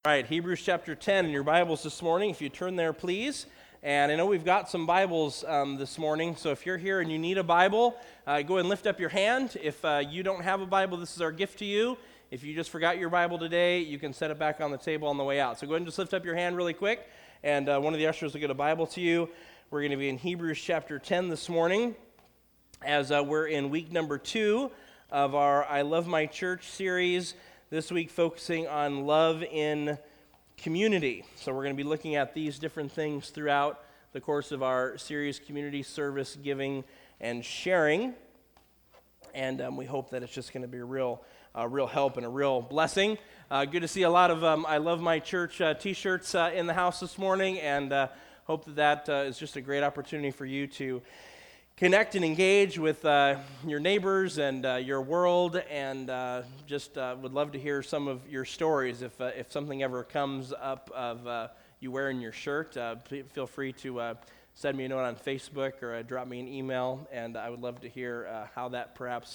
All right, Hebrews chapter 10 in your Bibles this morning, if you turn there, please. And I know we've got some Bibles this morning, so if you're here and you need a Bible, go ahead and lift up your hand. If you don't have a Bible, this is our gift to you. If you just forgot your Bible today, you can set it back on the table on the way out. So go ahead and just lift up your hand really quick, and one of the ushers will get a Bible to you. We're going to be in Hebrews chapter 10 this morning, as we're in week number 2 of our I Love My Church series. This week focusing on love in community. So we're going to be looking at these different things throughout the course of our series, Community Service, Giving, and Sharing. And we hope that it's just going to be a real help and a real blessing. Good to see a lot of I Love My Church t-shirts in the house this morning, and hope that is just a great opportunity for you to connect and engage with your neighbors and your world, and just would love to hear some of your stories. If something ever comes up of you wearing your shirt, feel free to send me a note on Facebook or drop me an email, and I would love to hear how that perhaps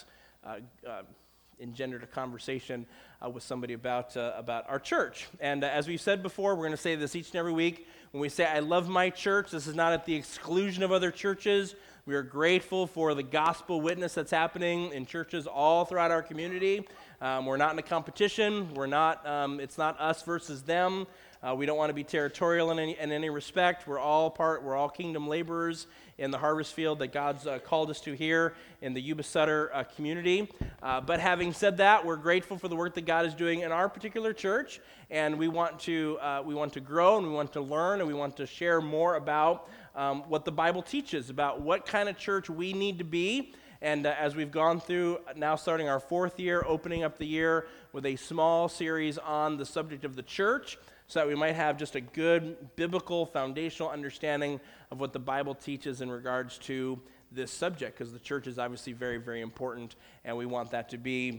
engendered a conversation with somebody about our church. And as we've said before, we're going to say this each and every week. When we say I love my church, this is not at the exclusion of other churches. We are grateful for the gospel witness that's happening in churches all throughout our community. We're not in a competition. We're not. It's not us versus them. We don't want to be territorial in any respect. We're all kingdom laborers in the harvest field that God's called us to here in the Yuba Sutter community. But having said that, we're grateful for the work that God is doing in our particular church, and we want to grow, and we want to learn, and we want to share more about what the Bible teaches about what kind of church we need to be. And as we've gone through, now starting our 4th year, opening up the year with a small series on the subject of the church, so that we might have just a good biblical foundational understanding of what the Bible teaches in regards to this subject, because the church is obviously very, very important, and we want that to be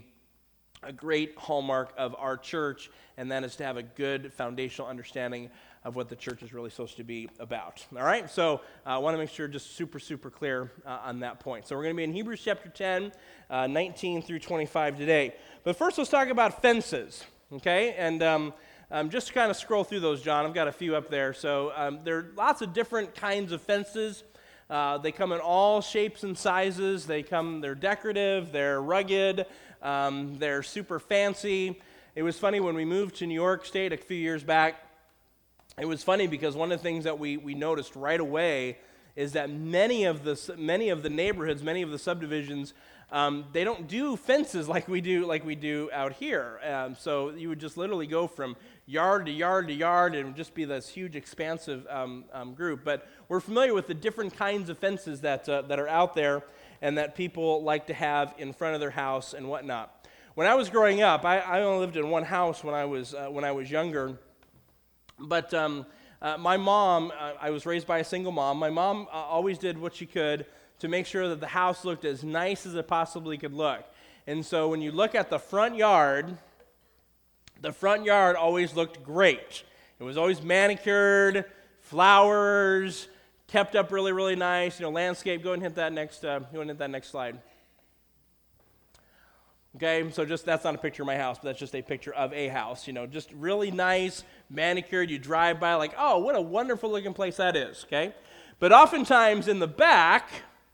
a great hallmark of our church, and that is to have a good foundational understanding of what the church is really supposed to be about. All right, so I want to make sure just super clear on that point. So we're going to be in Hebrews chapter 10, 19 through 25 today. But first, let's talk about fences, okay? And just to kind of scroll through those, John, I've got a few up there. So there are lots of different kinds of fences. They come in all shapes and sizes. They're decorative, they're rugged, they're super fancy. It was funny when we moved to New York State a few years back. It was funny because one of the things that we noticed right away is that many of the neighborhoods, many of the subdivisions, they don't do fences like we do out here. So you would just literally go from yard to yard to yard, and it would just be this huge, expansive group. But we're familiar with the different kinds of fences that are out there and that people like to have in front of their house and whatnot. When I was growing up, I only lived in one house when I was younger. But my mom, I was raised by a single mom. My mom always did what she could to make sure that the house looked as nice as it possibly could look. And so when you look at the front yard always looked great. It was always manicured, flowers, kept up really, really nice. Landscape. Go ahead and hit that next slide. Okay, so that's not a picture of my house, but that's just a picture of a house. Just really nice, manicured. You drive by like, oh, what a wonderful looking place that is. Okay, but oftentimes in the back,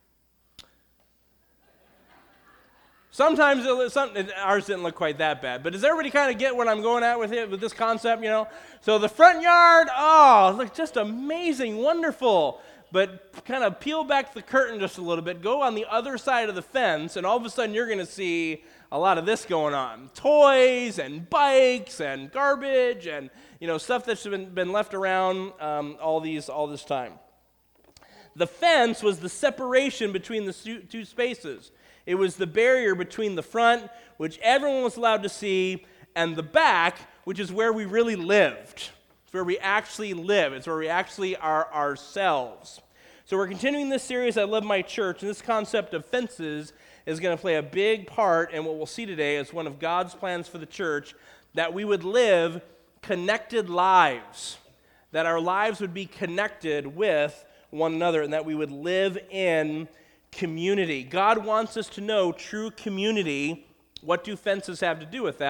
sometimes ours didn't look quite that bad. But does everybody kind of get what I'm going at with this concept? So the front yard, look, just amazing, wonderful. But kind of peel back the curtain just a little bit, go on the other side of the fence, and all of a sudden you're going to see a lot of this going on. Toys and bikes and garbage and stuff that's been left around all this time. The fence was the separation between the two spaces. It was the barrier between the front, which everyone was allowed to see, and the back, which is where we really lived. It's where we actually live. It's where we actually are ourselves. So we're continuing this series, I Love My Church, and this concept of fences is going to play a big part in what we'll see today as one of God's plans for the church, that we would live connected lives, that our lives would be connected with one another, and that we would live in community. God wants us to know true community. What do fences have to do with that?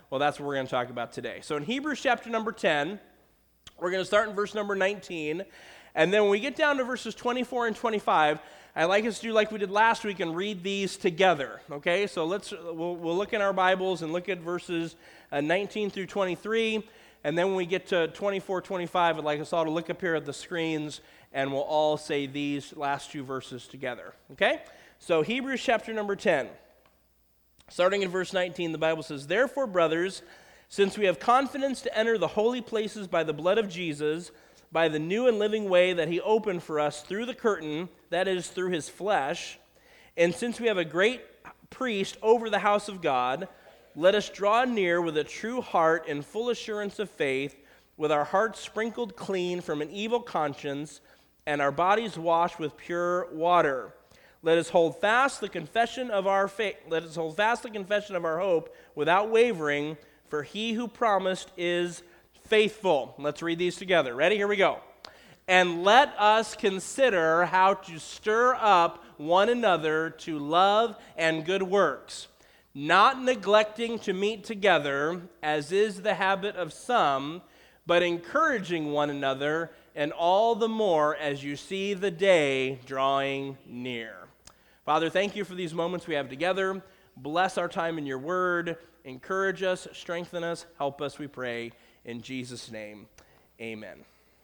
Well, that's what we're going to talk about today. So in Hebrews chapter number 10, we're going to start in verse number 19, and then when we get down to verses 24 and 25, I'd like us to do like we did last week and read these together, okay? So we'll look in our Bibles and look at verses 19 through 23, and then when we get to 24, 25, I'd like us all to look up here at the screens, and we'll all say these last two verses together, okay? So Hebrews chapter number 10, starting in verse 19, the Bible says, "Therefore, brothers, since we have confidence to enter the holy places by the blood of Jesus, by the new and living way that he opened for us through the curtain, that is, through his flesh, and since we have a great priest over the house of God, let us draw near with a true heart and full assurance of faith, with our hearts sprinkled clean from an evil conscience, and our bodies washed with pure water. Let us hold fast the confession of our faith. Let us hold fast the confession of our hope without wavering, for he who promised is faithful." Let's read these together. Ready? Here we go. "And let us consider how to stir up one another to love and good works, not neglecting to meet together, as is the habit of some, but encouraging one another, and all the more as you see the day drawing near." Father, thank you for these moments we have together. Bless our time in your word. Encourage us, strengthen us, help us, we pray. In Jesus' name, amen.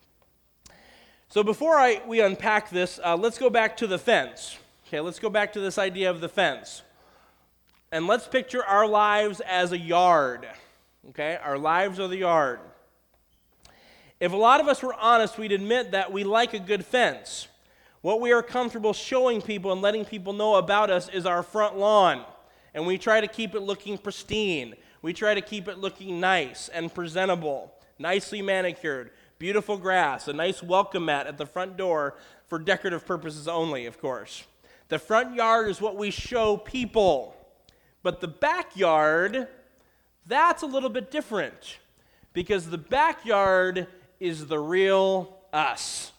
So before we unpack this, let's go back to the fence. Okay, let's go back to this idea of the fence. And let's picture our lives as a yard. Okay, our lives are the yard. If a lot of us were honest, we'd admit that we like a good fence. What we are comfortable showing people and letting people know about us is our front lawn. And we try to keep it looking pristine. We try to keep it looking nice and presentable, nicely manicured, beautiful grass, a nice welcome mat at the front door for decorative purposes only, of course. The front yard is what we show people. But the backyard, that's a little bit different, because the backyard is the real us.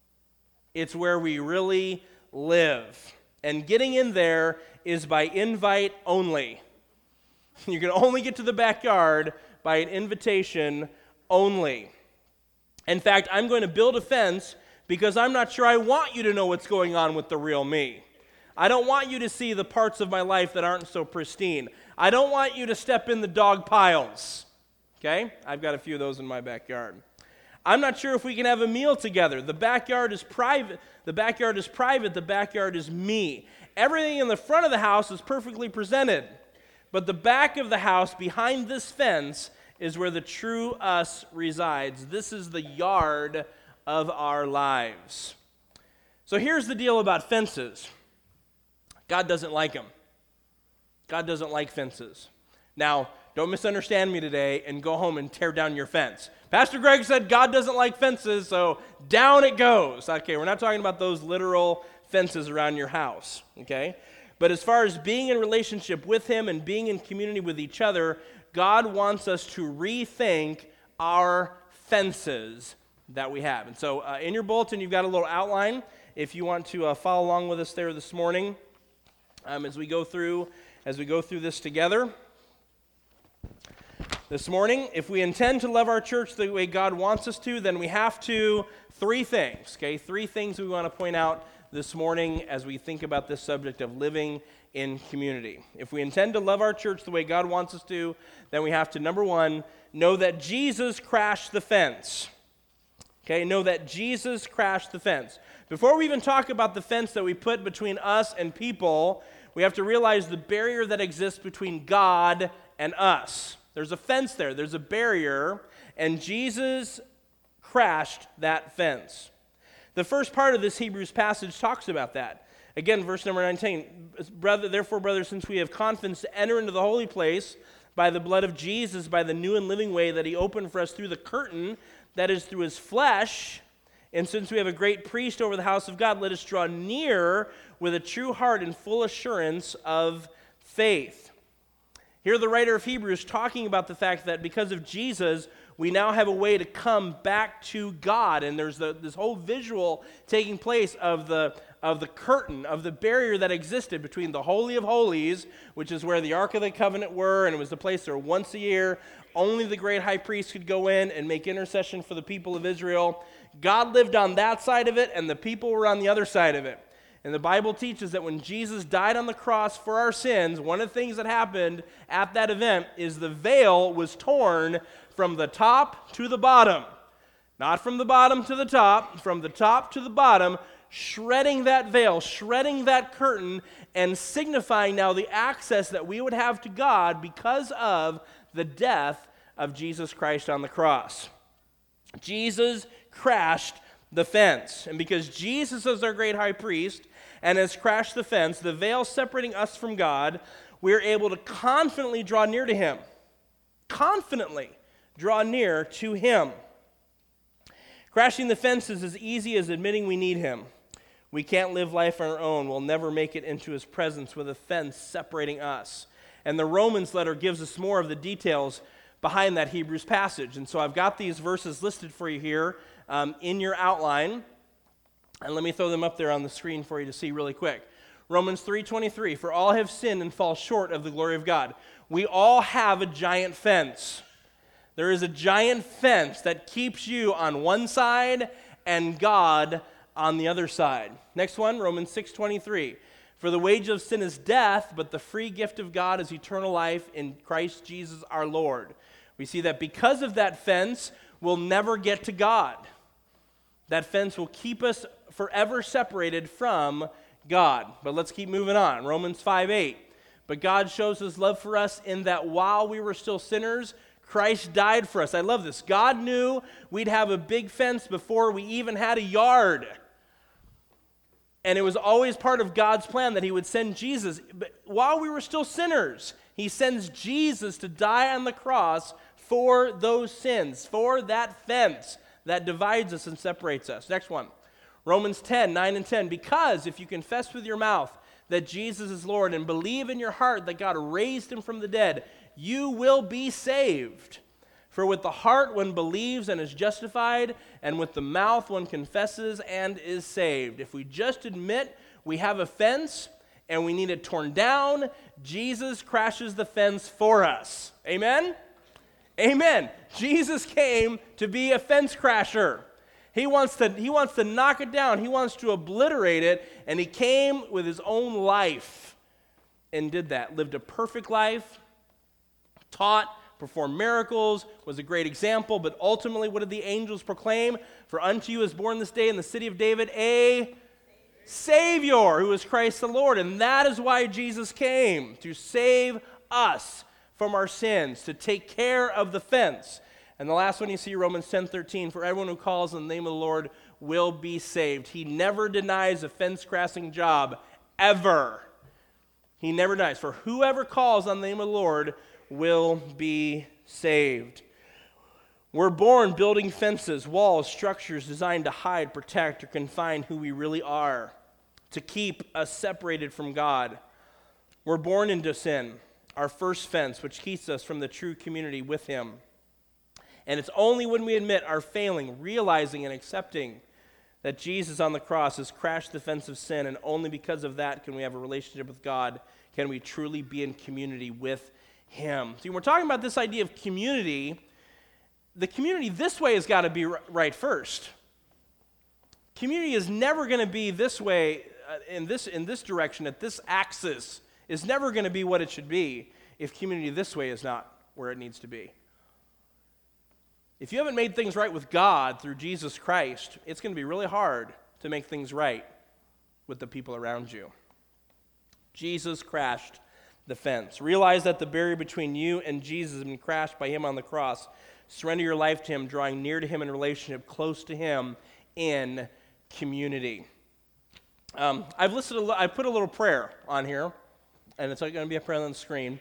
It's where we really live. And getting in there is by invite only. You can only get to the backyard by an invitation only. In fact, I'm going to build a fence because I'm not sure I want you to know what's going on with the real me. I don't want you to see the parts of my life that aren't so pristine. I don't want you to step in the dog piles. Okay? I've got a few of those in my backyard. I'm not sure if we can have a meal together. The backyard is private. The backyard is private. The backyard is me. Everything in the front of the house is perfectly presented. But the back of the house, behind this fence, is where the true us resides. This is the yard of our lives. So here's the deal about fences. God doesn't like them. God doesn't like fences. Now, don't misunderstand me today and go home and tear down your fence. Pastor Greg said God doesn't like fences, so down it goes. Okay, we're not talking about those literal fences around your house, okay? But as far as being in relationship with him and being in community with each other, God wants us to rethink our fences that we have. And so in your bulletin, you've got a little outline if you want to follow along with us there this morning as we go through this together. This morning, if we intend to love our church the way God wants us to, then we have to, three things we want to point out this morning as we think about this subject of living in community. If we intend to love our church the way God wants us to, then we have to, number one, know that Jesus crashed the fence. Okay, know that Jesus crashed the fence. Before we even talk about the fence that we put between us and people, we have to realize the barrier that exists between God and us. There's a fence there, there's a barrier, and Jesus crashed that fence. The first part of this Hebrews passage talks about that. Again, verse number 19, Therefore, brothers, since we have confidence to enter into the holy place by the blood of Jesus, by the new and living way that he opened for us through the curtain, that is through his flesh, and since we have a great priest over the house of God, let us draw near with a true heart and full assurance of faith. Here the writer of Hebrews talking about the fact that because of Jesus, we now have a way to come back to God. And there's this whole visual taking place of the the curtain, of the barrier that existed between the Holy of Holies, which is where the Ark of the Covenant were, and it was the place where once a year only the great high priest could go in and make intercession for the people of Israel. God lived on that side of it, and the people were on the other side of it. And the Bible teaches that when Jesus died on the cross for our sins, one of the things that happened at that event is the veil was torn from the top to the bottom. Not from the bottom to the top, from the top to the bottom, shredding that veil, shredding that curtain, and signifying now the access that we would have to God because of the death of Jesus Christ on the cross. Jesus crashed the fence. And because Jesus is our great high priest and has crashed the fence, the veil separating us from God, we are able to confidently draw near to him. Confidently draw near to him. Crashing the fence is as easy as admitting we need him. We can't live life on our own. We'll never make it into his presence with a fence separating us. And the Romans letter gives us more of the details behind that Hebrews passage. And so I've got these verses listed for you here in your outline. And let me throw them up there on the screen for you to see really quick. Romans 3:23, for all have sinned and fall short of the glory of God. We all have a giant fence. There is a giant fence that keeps you on one side and God on the other side. Next one, Romans 6:23. For the wages of sin is death, but the free gift of God is eternal life in Christ Jesus our Lord. We see that because of that fence, we'll never get to God. That fence will keep us forever separated from God. But let's keep moving on. Romans 5:8. But God shows his love for us in that while we were still sinners, Christ died for us. I love this. God knew we'd have a big fence before we even had a yard. And it was always part of God's plan that he would send Jesus. But while we were still sinners, he sends Jesus to die on the cross for those sins, for that fence that divides us and separates us. Next one, Romans 10:9 and 10. Because if you confess with your mouth that Jesus is Lord and believe in your heart that God raised him from the dead, you will be saved. For with the heart one believes and is justified, and with the mouth one confesses and is saved. If we just admit we have a fence and we need it torn down, Jesus crashes the fence for us. Amen? Amen. Jesus came to be a fence crasher. He wants to knock it down. He wants to obliterate it, and he came with his own life and did that. Lived a perfect life, taught, performed miracles, was a great example, but ultimately what did the angels proclaim? For unto you is born this day in the city of David a Savior, who is Christ the Lord. And that is why Jesus came, to save us from our sins, to take care of the fence. And the last one you see, Romans 10:13, for everyone who calls on the name of the Lord will be saved. He never denies a fence-crashing job, ever. He never denies. For whoever calls on the name of the Lord will be saved. We're born building fences, walls, structures designed to hide, protect, or confine who we really are, to keep us separated from God. We're born into sin, our first fence, which keeps us from the true community with him. And it's only when we admit our failing, realizing and accepting that Jesus on the cross has crashed the fence of sin, and only because of that can we have a relationship with God, can we truly be in community with him. See, when we're talking about this idea of community, the community this way has got to be right first. Community is never going to be this way, in this direction, at this axis, is never going to be what it should be if community this way is not where it needs to be. If you haven't made things right with God through Jesus Christ, it's going to be really hard to make things right with the people around you. Jesus crashed the fence. Realize that the barrier between you and Jesus has been crashed by him on the cross. Surrender your life to him, drawing near to him in relationship, close to him in community. I put a little prayer on here, and it's going to be a prayer on the screen.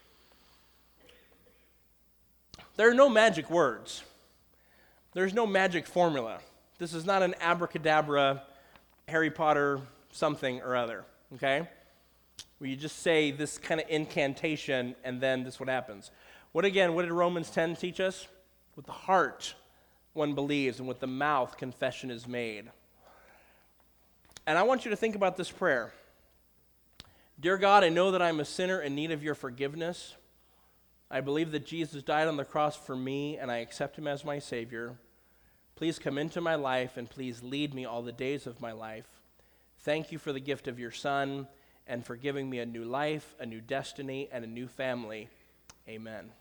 There are no magic words. There's no magic formula. This is not an abracadabra, Harry Potter something or other, okay? Where you just say this kind of incantation and then this what happens. What did Romans 10 teach us? With the heart one believes, and with the mouth confession is made. And I want you to think about this prayer. Dear God, I know that I'm a sinner in need of your forgiveness. I believe that Jesus died on the cross for me, and I accept him as my Savior. Please come into my life, and please lead me all the days of my life. Thank you for the gift of your Son, and for giving me a new life, a new destiny, and a new family. Amen.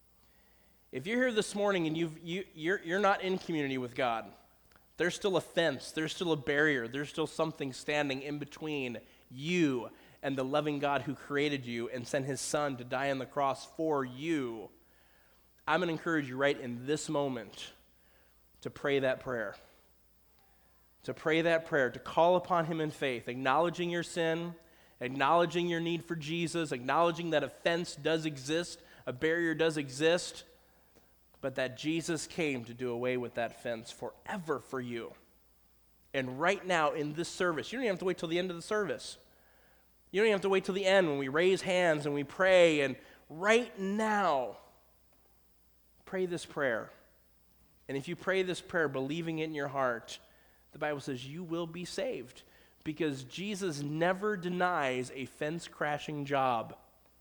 If you're here this morning and you're not in community with God, there's still a fence, there's still a barrier, there's still something standing in between you and the loving God who created you and sent his Son to die on the cross for you. I'm going to encourage you right in this moment to pray that prayer. To pray that prayer, to call upon him in faith, acknowledging your sin, acknowledging your need for Jesus, acknowledging that a fence does exist, a barrier does exist, but that Jesus came to do away with that fence forever for you. And right now in this service, you don't even have to wait till the end of the service. You don't even have to wait till the end when we raise hands and we pray. And right now, pray this prayer. And if you pray this prayer believing it in your heart, the Bible says you will be saved, because Jesus never denies a fence-crashing job,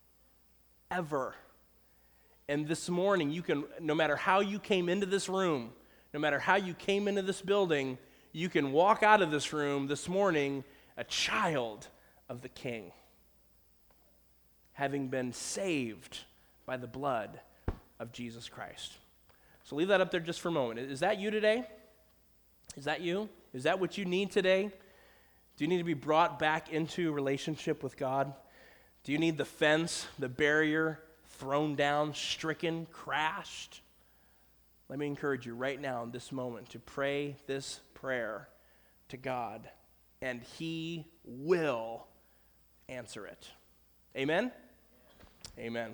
ever. And this morning, you can, no matter how you came into this room, no matter how you came into this building, you can walk out of this room this morning a child of the King, having been saved by the blood of Jesus Christ. So leave that up there just for a moment. Is that you today? Is that you? Is that what you need today? Do you need to be brought back into relationship with God? Do you need the fence, the barrier, thrown down, stricken, crashed? Let me encourage you right now in this moment to pray this prayer to God, and he will answer it. Amen? Amen.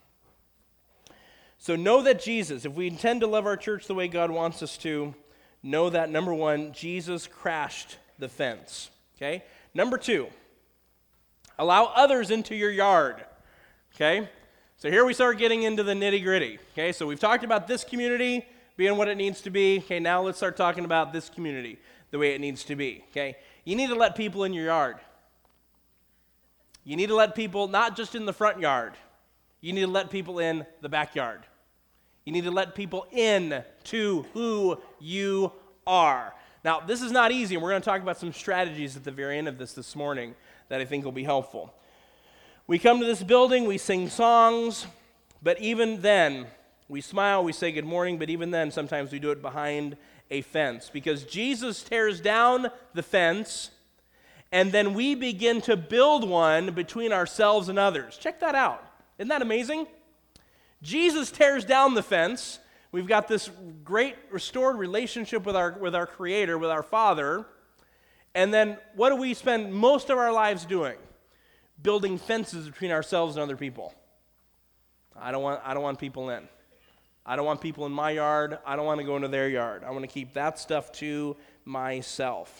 So know that Jesus, if we intend to love our church the way God wants us to, know that, number one, Jesus crashed the fence. Okay? Number two, allow others into your yard. Okay? So here we start getting into the nitty-gritty. Okay? So we've talked about this community being what it needs to be. Okay, now let's start talking about this community the way it needs to be. Okay? You need to let people in your yard. You need to let people, not just in the front yard. You need to let people in the backyard. You need to let people in to who you are. Now, this is not easy, and we're going to talk about some strategies at the very end of this morning that I think will be helpful. We come to this building, we sing songs, but even then, we smile, we say good morning, but even then, sometimes we do it behind a fence, because Jesus tears down the fence, and then we begin to build one between ourselves and others. Check that out. Isn't that amazing? Jesus tears down the fence. We've got this great restored relationship with our Creator, with our Father. And then what do we spend most of our lives doing? Building fences between ourselves and other people. I don't want people in. I don't want people in my yard. I don't want to go into their yard. I want to keep that stuff to myself.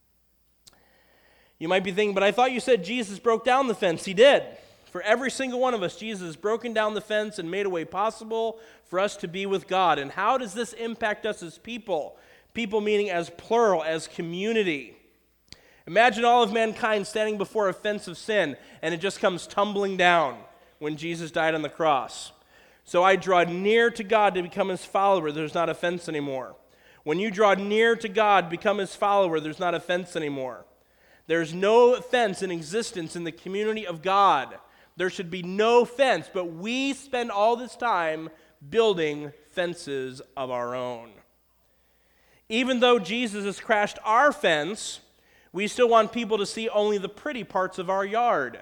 You might be thinking, but I thought you said Jesus broke down the fence. He did. For every single one of us, Jesus has broken down the fence and made a way possible for us to be with God. And how does this impact us as people? People meaning as plural, as community. Imagine all of mankind standing before a fence of sin, and it just comes tumbling down when Jesus died on the cross. So I draw near to God to become his follower. There's not a fence anymore. When you draw near to God, become his follower, there's not a fence anymore. There's no fence in existence in the community of God. There should be no fence, but we spend all this time building fences of our own. Even though Jesus has crashed our fence, we still want people to see only the pretty parts of our yard.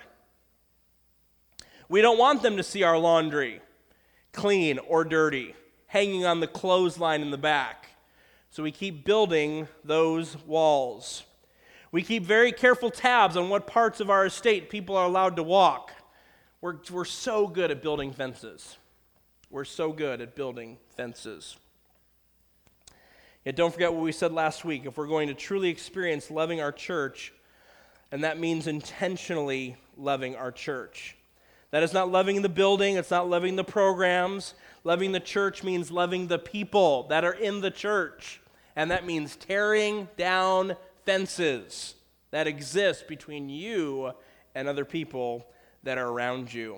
We don't want them to see our laundry, clean or dirty, hanging on the clothesline in the back. So we keep building those walls. We keep very careful tabs on what parts of our estate people are allowed to walk. We're so good at building fences. We're so good at building fences. Yet don't forget what we said last week. If we're going to truly experience loving our church, and that means intentionally loving our church. That is not loving the building, it's not loving the programs. Loving the church means loving the people that are in the church. And that means tearing down fences. that exists between you and other people that are around you.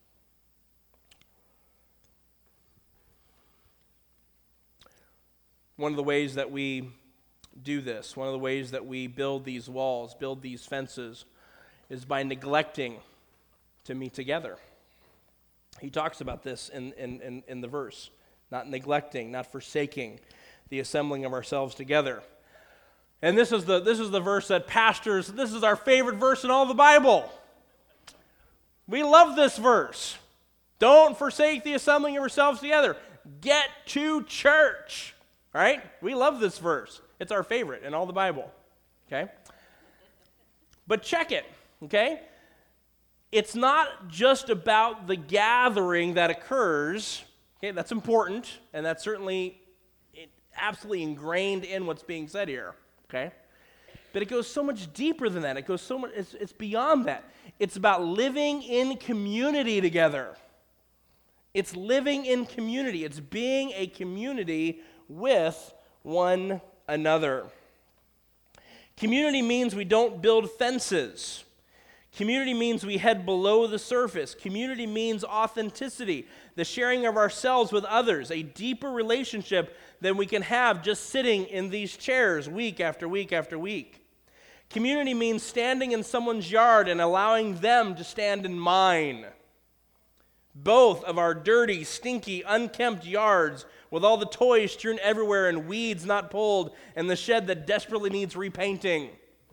One of the ways that we do this, one of the ways that we build these walls, build these fences, is by neglecting to meet together. He talks about this in the verse, not neglecting, not forsaking the assembling of ourselves together. And this is the verse that pastors, this is our favorite verse in all the Bible. We love this verse. Don't forsake the assembling of yourselves together. Get to church. All right? We love this verse. It's our favorite in all the Bible. Okay? But check it. Okay? It's not just about the gathering that occurs. Okay, that's important, and that's certainly absolutely ingrained in what's being said here. Okay? But it goes so much deeper than that. It goes so much, it's beyond that. It's about living in community together. It's living in community. It's being a community with one another. Community means we don't build fences. Community means we head below the surface. Community means authenticity, the sharing of ourselves with others, a deeper relationship than we can have just sitting in these chairs week after week after week. Community means standing in someone's yard and allowing them to stand in mine. Both of our dirty, stinky, unkempt yards with all the toys strewn everywhere and weeds not pulled and the shed that desperately needs repainting.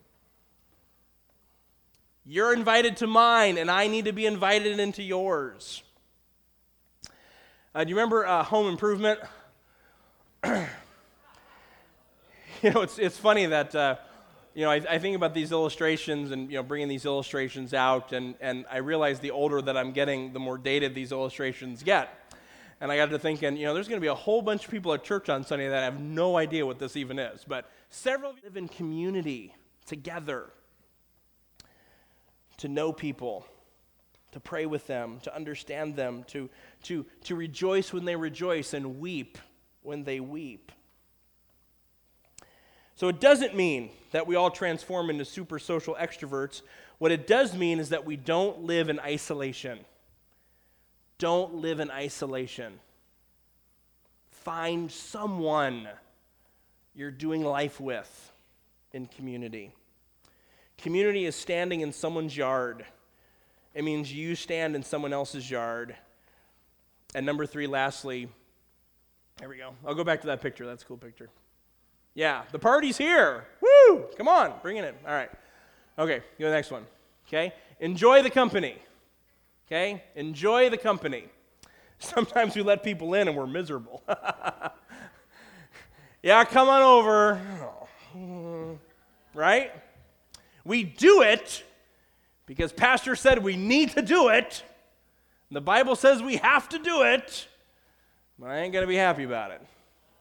You're invited to mine, and I need to be invited into yours. Do you remember Home Improvement? It's funny that, I think about these illustrations and, bringing these illustrations out, and I realize the older that I'm getting, the more dated these illustrations get. And I got to thinking, there's going to be a whole bunch of people at church on Sunday that have no idea what this even is. But several live in community together, to know people, to pray with them, to understand them, to rejoice when they rejoice and weep when they weep. So it doesn't mean that we all transform into super social extroverts. What it does mean is that we don't live in isolation. Don't live in isolation. Find someone you're doing life with in community. Community is standing in someone's yard. It means you stand in someone else's yard. And number 3, lastly, there we go. I'll go back to that picture. That's a cool picture. Yeah, the party's here. Woo! Come on, bring it in. All right. Okay, go to the next one. Okay? Enjoy the company. Okay? Enjoy the company. Sometimes we let people in and we're miserable. Yeah, come on over. Right? We do it because Pastor said we need to do it. The Bible says we have to do it, but I ain't going to be happy about it.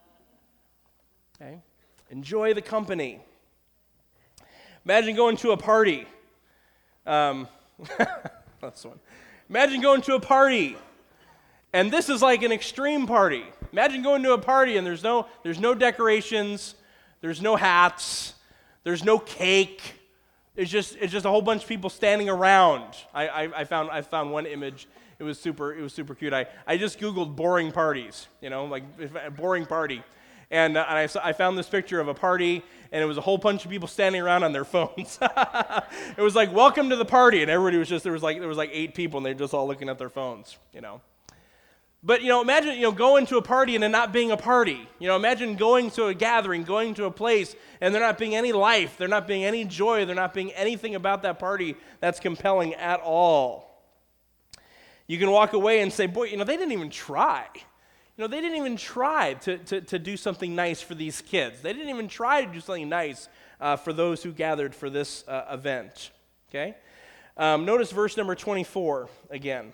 Okay? Enjoy the company. Imagine going to a party. That's one. Imagine going to a party, and this is like an extreme party. Imagine going to a party and there's no decorations, there's no hats, there's no cake. It's just a whole bunch of people standing around. I found one image. It was super cute. I just Googled boring parties, like a boring party. And I found this picture of a party, and it was a whole bunch of people standing around on their phones. It was like, welcome to the party, and everybody was there was like 8 people, and they're just all looking at their phones, But, imagine, going to a party and it not being a party. Imagine going to a gathering, going to a place, and there not being any life, there not being any joy, there not being anything about that party that's compelling at all. You can walk away and say, boy, they didn't even try. They didn't even try to do something nice for these kids. They didn't even try to do something nice for those who gathered for this event. Okay? Notice verse number 24 again.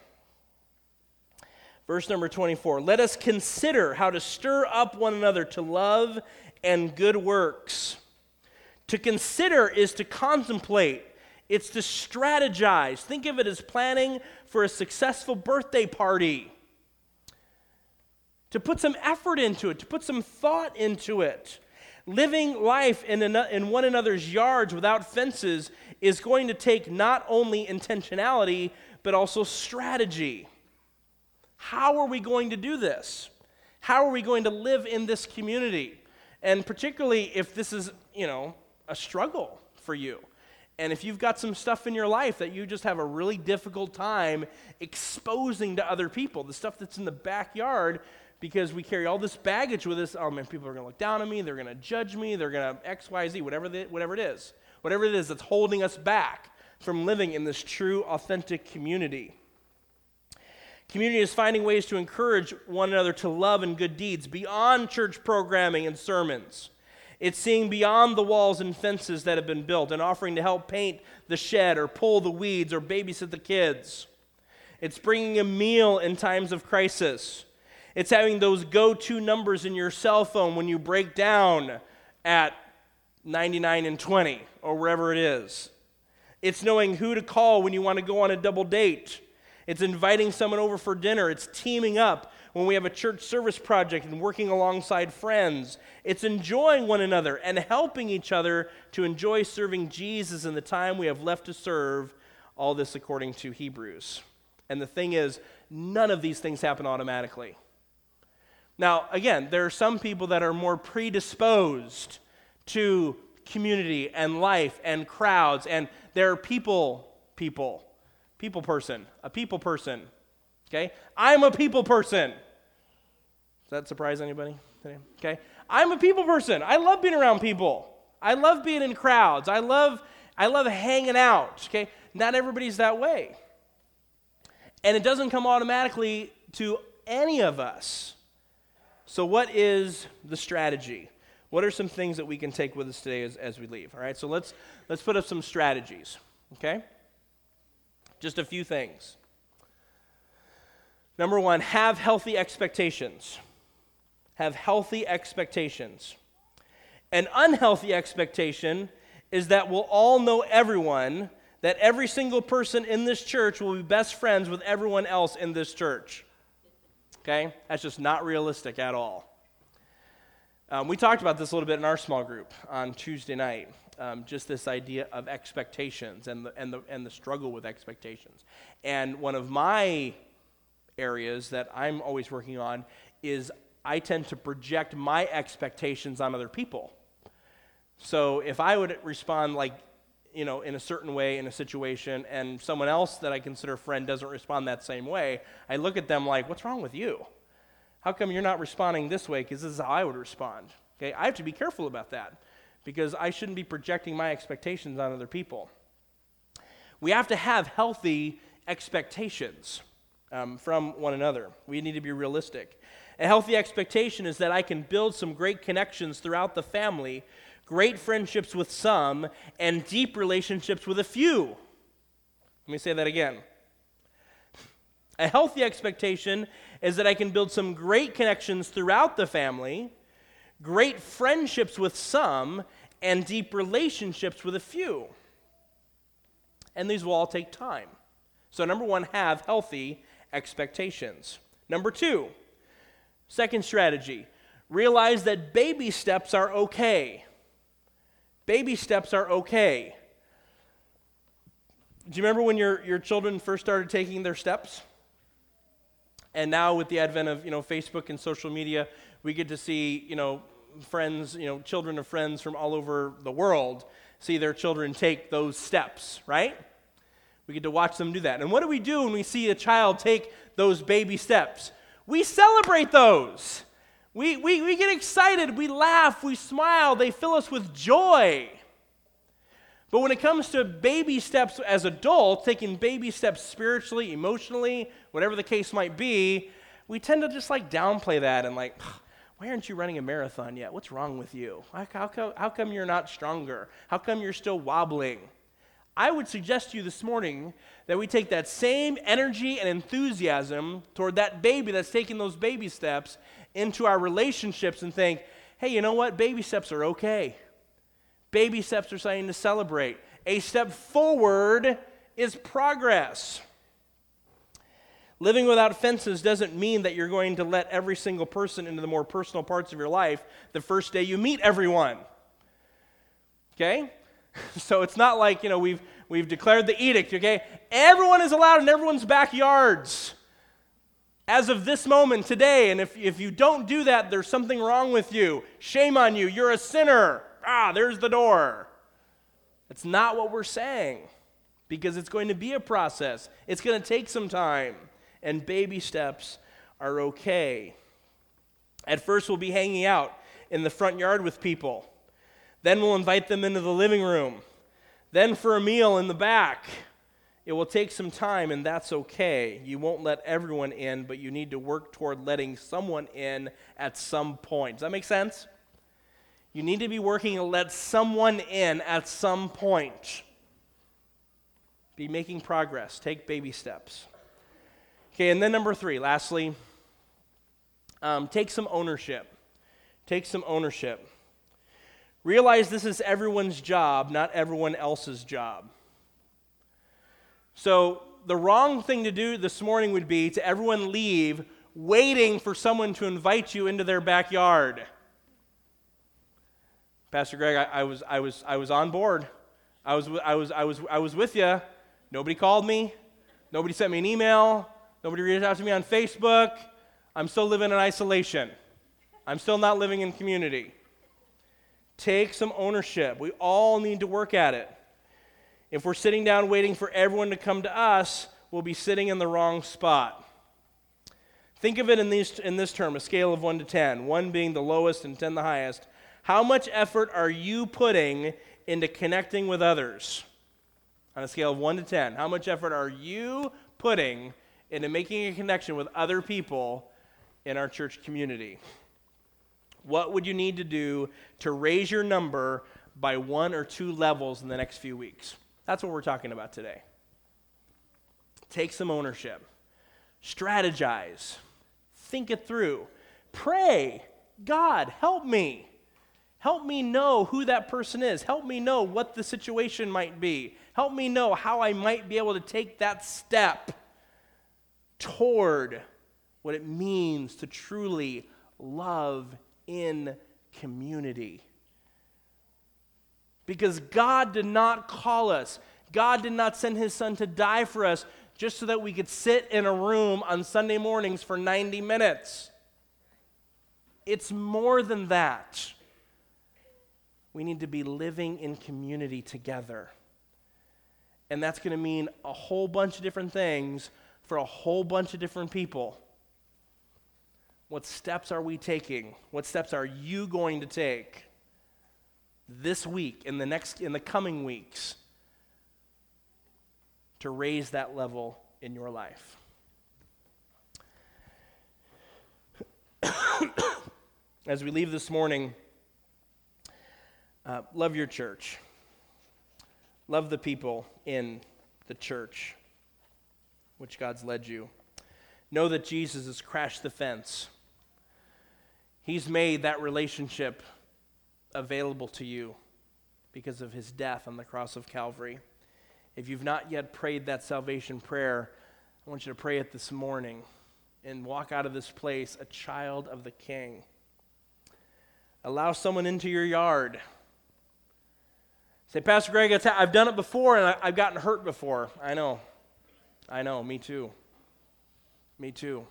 Verse number 24. Let us consider how to stir up one another to love and good works. To consider is to contemplate. It's to strategize. Think of it as planning for a successful birthday party. To put some effort into it, to put some thought into it. Living life in one another's yards without fences is going to take not only intentionality, but also strategy. How are we going to do this? How are we going to live in this community? And particularly if this is, a struggle for you. And if you've got some stuff in your life that you just have a really difficult time exposing to other people, the stuff that's in the backyard, because we carry all this baggage with us. Oh man, people are going to look down on me. They're going to judge me. They're going to X, Y, Z, whatever it is. Whatever it is that's holding us back from living in this true, authentic community. Community is finding ways to encourage one another to love and good deeds beyond church programming and sermons. It's seeing beyond the walls and fences that have been built and offering to help paint the shed or pull the weeds or babysit the kids. It's bringing a meal in times of crisis. It's having those go-to numbers in your cell phone when you break down at 99 and 20 or wherever it is. It's knowing who to call when you want to go on a double date. It's inviting someone over for dinner. It's teaming up when we have a church service project and working alongside friends. It's enjoying one another and helping each other to enjoy serving Jesus in the time we have left to serve, all this according to Hebrews. And the thing is, none of these things happen automatically. Now, again, there are some people that are more predisposed to community and life and crowds, and they're a people person. Okay? I'm a people person. Does that surprise anybody today? Okay? I'm a people person. I love being around people. I love being in crowds. I love hanging out. Okay? Not everybody's that way. And it doesn't come automatically to any of us. So what is the strategy? What are some things that we can take with us today as we leave? All right, so let's put up some strategies, okay? Just a few things. Number one, have healthy expectations. Have healthy expectations. An unhealthy expectation is that we'll all know everyone, that every single person in this church will be best friends with everyone else in this church. Okay? That's just not realistic at all. We talked about this a little bit in our small group on Tuesday night. Just this idea of expectations and the struggle with expectations. And one of my areas that I'm always working on is I tend to project my expectations on other people. So if I would respond in a certain way in a situation, and someone else that I consider a friend doesn't respond that same way, I look at them like, what's wrong with you? How come you're not responding this way? Because this is how I would respond. Okay, I have to be careful about that because I shouldn't be projecting my expectations on other people. We have to have healthy expectations from one another. We need to be realistic. A healthy expectation is that I can build some great connections throughout the family, great friendships with some, and deep relationships with a few. Let me say that again. A healthy expectation is that I can build some great connections throughout the family, great friendships with some, and deep relationships with a few. And these will all take time. So number one, have healthy expectations. Number two, second strategy, realize that baby steps are okay. Baby steps are okay. Do you remember when your children first started taking their steps? And now with the advent of, Facebook and social media, we get to see, friends, children of friends from all over the world see their children take those steps, right? We get to watch them do that. And what do we do when we see a child take those baby steps? We celebrate those. We get excited, we laugh, we smile, they fill us with joy. But when it comes to baby steps as adults, taking baby steps spiritually, emotionally, whatever the case might be, we tend to just downplay that and why aren't you running a marathon yet? What's wrong with you? How come you're not stronger? How come you're still wobbling? I would suggest to you this morning that we take that same energy and enthusiasm toward that baby that's taking those baby steps into our relationships and think, hey, you know what? Baby steps are okay. Baby steps are something to celebrate. A step forward is progress. Living without fences doesn't mean that you're going to let every single person into the more personal parts of your life the first day you meet everyone. Okay? So it's not like, we've declared the edict, okay? Everyone is allowed in everyone's backyards as of this moment today, and if you don't do that, there's something wrong with you. Shame on you. You're a sinner. There's the door. That's not what we're saying, because it's going to be a process. It's going to take some time, and baby steps are okay. At first, we'll be hanging out in the front yard with people. Then we'll invite them into the living room. Then for a meal in the back. It will take some time, and that's okay. You won't let everyone in, but you need to work toward letting someone in at some point. Does that make sense? You need to be working to let someone in at some point. Be making progress. Take baby steps. Okay, and then number 3, lastly, take some ownership. Take some ownership. Realize this is everyone's job, not everyone else's job. So the wrong thing to do this morning would be to everyone leave waiting for someone to invite you into their backyard. Pastor Greg, I was on board. I was with you. Nobody called me. Nobody sent me an email. Nobody reached out to me on Facebook. I'm still living in isolation. I'm still not living in community. Take some ownership. We all need to work at it. If we're sitting down waiting for everyone to come to us, we'll be sitting in the wrong spot. Think of it in this term, a scale of 1 to 10, 1 being the lowest and 10 the highest. How much effort are you putting into connecting with others? On a scale of 1 to 10, how much effort are you putting into making a connection with other people in our church community? What would you need to do to raise your number by 1 or 2 levels in the next few weeks? That's what we're talking about today. Take some ownership. Strategize. Think it through. Pray. God, help me. Help me know who that person is. Help me know what the situation might be. Help me know how I might be able to take that step toward what it means to truly love in community. Because God did not call us. God did not send his son to die for us just so that we could sit in a room on Sunday mornings for 90 minutes. It's more than that. We need to be living in community together. And that's going to mean a whole bunch of different things for a whole bunch of different people. What steps are we taking? What steps are you going to take this week, in the coming weeks, to raise that level in your life? As we leave this morning, love your church. Love the people in the church which God's led you. Know that Jesus has crashed the fence. He's made that relationship available to you because of his death on the cross of Calvary. If you've not yet prayed that salvation prayer, I want you to pray it this morning and walk out of this place a child of the King. Allow someone into your yard. Say, Pastor Greg, I've done it before and I've gotten hurt before. I know, me too. Me too.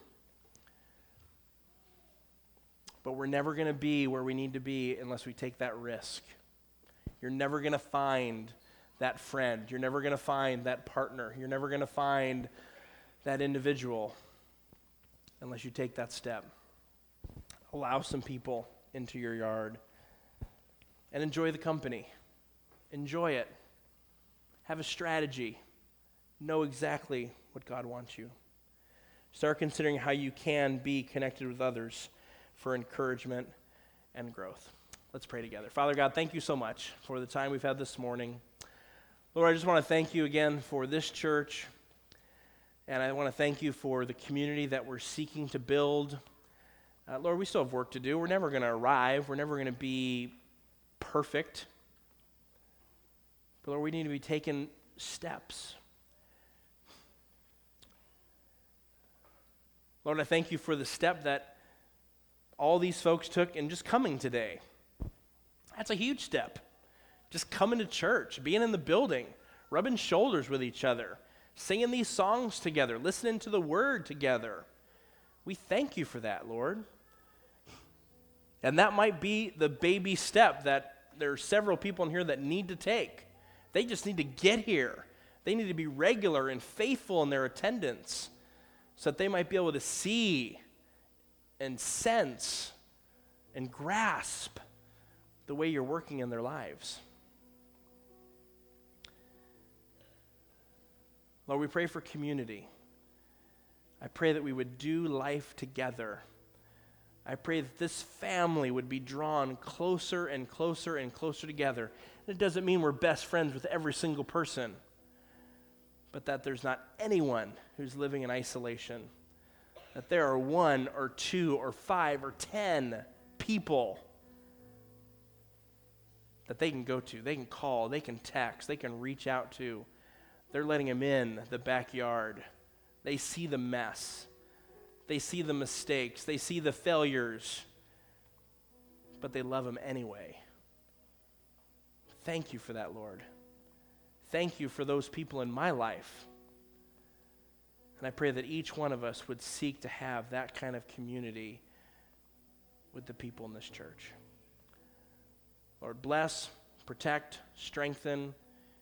But we're never going to be where we need to be unless we take that risk. You're never going to find that friend. You're never going to find that partner. You're never going to find that individual unless you take that step. Allow some people into your yard and enjoy the company. Enjoy it. Have a strategy. Know exactly what God wants you. Start considering how you can be connected with others for encouragement and growth. Let's pray together. Father God, thank you so much for the time we've had this morning. Lord, I just want to thank you again for this church, and I want to thank you for the community that we're seeking to build. Lord, we still have work to do. We're never going to arrive. We're never going to be perfect. But Lord, we need to be taking steps. Lord, I thank you for the step that all these folks took in just coming today. That's a huge step. Just coming to church, being in the building, rubbing shoulders with each other, singing these songs together, listening to the word together. We thank you for that, Lord. And that might be the baby step that there are several people in here that need to take. They just need to get here. They need to be regular and faithful in their attendance so that they might be able to see and sense and grasp the way you're working in their lives. Lord, we pray for community. I pray that we would do life together. I pray that this family would be drawn closer and closer and closer together. And it doesn't mean we're best friends with every single person, but that there's not anyone who's living in isolation. That there are 1 or 2 or 5 or 10 people that they can go to, they can call, they can text, they can reach out to. They're letting them in the backyard. They see the mess. They see the mistakes. They see the failures. But they love him anyway. Thank you for that, Lord. Thank you for those people in my life. And I pray that each one of us would seek to have that kind of community with the people in this church. Lord, bless, protect, strengthen.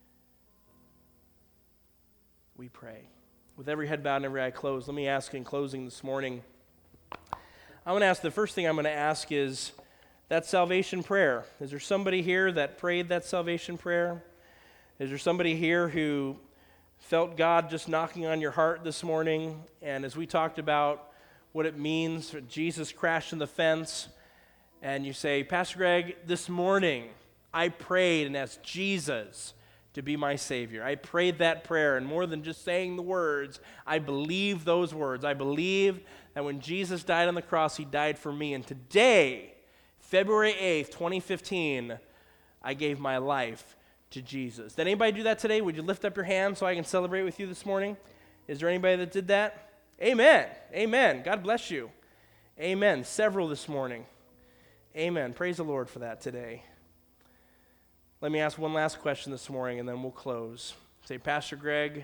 We pray. With every head bowed and every eye closed, let me ask in closing this morning, the first thing I'm going to ask is that salvation prayer. Is there somebody here that prayed that salvation prayer? Is there somebody here who felt God just knocking on your heart this morning? And as we talked about what it means for Jesus crashing the fence, and you say, Pastor Greg, this morning I prayed and asked Jesus to be my Savior. I prayed that prayer, and more than just saying the words, I believe those words. I believe that when Jesus died on the cross, he died for me. And today, February 8th, 2015, I gave my life to Jesus. Did anybody do that today? Would you lift up your hand so I can celebrate with you this morning? Is there anybody that did that? Amen. Amen. God bless you. Amen. Several this morning. Amen. Praise the Lord for that today. Let me ask one last question this morning, and then we'll close. Say, Pastor Greg,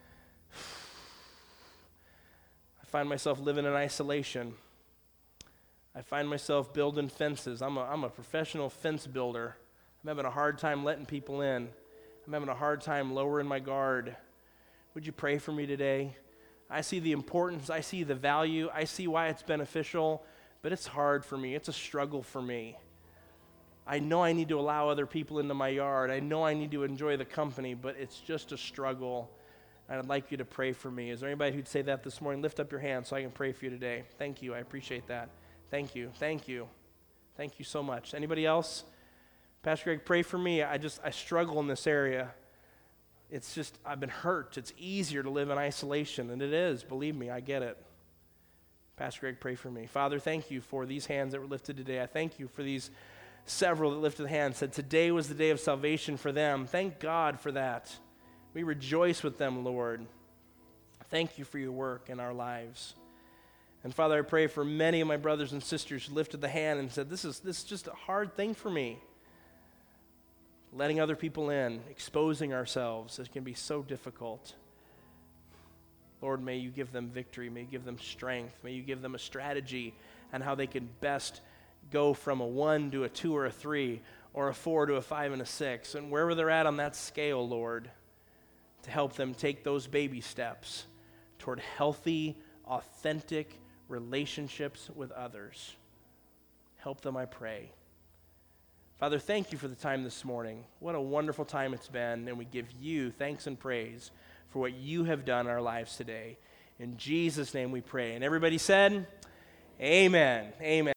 I find myself living in isolation. I find myself building fences. I'm a professional fence builder. I'm having a hard time letting people in. I'm having a hard time lowering my guard. Would you pray for me today? I see the importance. I see the value. I see why it's beneficial, but it's hard for me. It's a struggle for me. I know I need to allow other people into my yard. I know I need to enjoy the company, but it's just a struggle. And I'd like you to pray for me. Is there anybody who'd say that this morning? Lift up your hand so I can pray for you today. Thank you. I appreciate that. Thank you. Thank you. Thank you so much. Anybody else? Pastor Greg, pray for me. I struggle in this area. It's just, I've been hurt. It's easier to live in isolation, and it is. Believe me, I get it. Pastor Greg, pray for me. Father, thank you for these hands that were lifted today. I thank you for these several that lifted hands, said today was the day of salvation for them. Thank God for that. We rejoice with them, Lord. Thank you for your work in our lives. And Father, I pray for many of my brothers and sisters who lifted the hand and said, this is just a hard thing for me. Letting other people in, exposing ourselves, it can be so difficult. Lord, may you give them victory. May you give them strength. May you give them a strategy on how they can best go from a 1 to a 2 or a 3 or a 4 to a 5 and a 6, and wherever they're at on that scale, Lord, to help them take those baby steps toward healthy, authentic relationships with others. Help them, I pray. Father, thank you for the time this morning. What a wonderful time it's been, and we give you thanks and praise for what you have done in our lives today. In Jesus' name we pray. And everybody said, amen. Amen.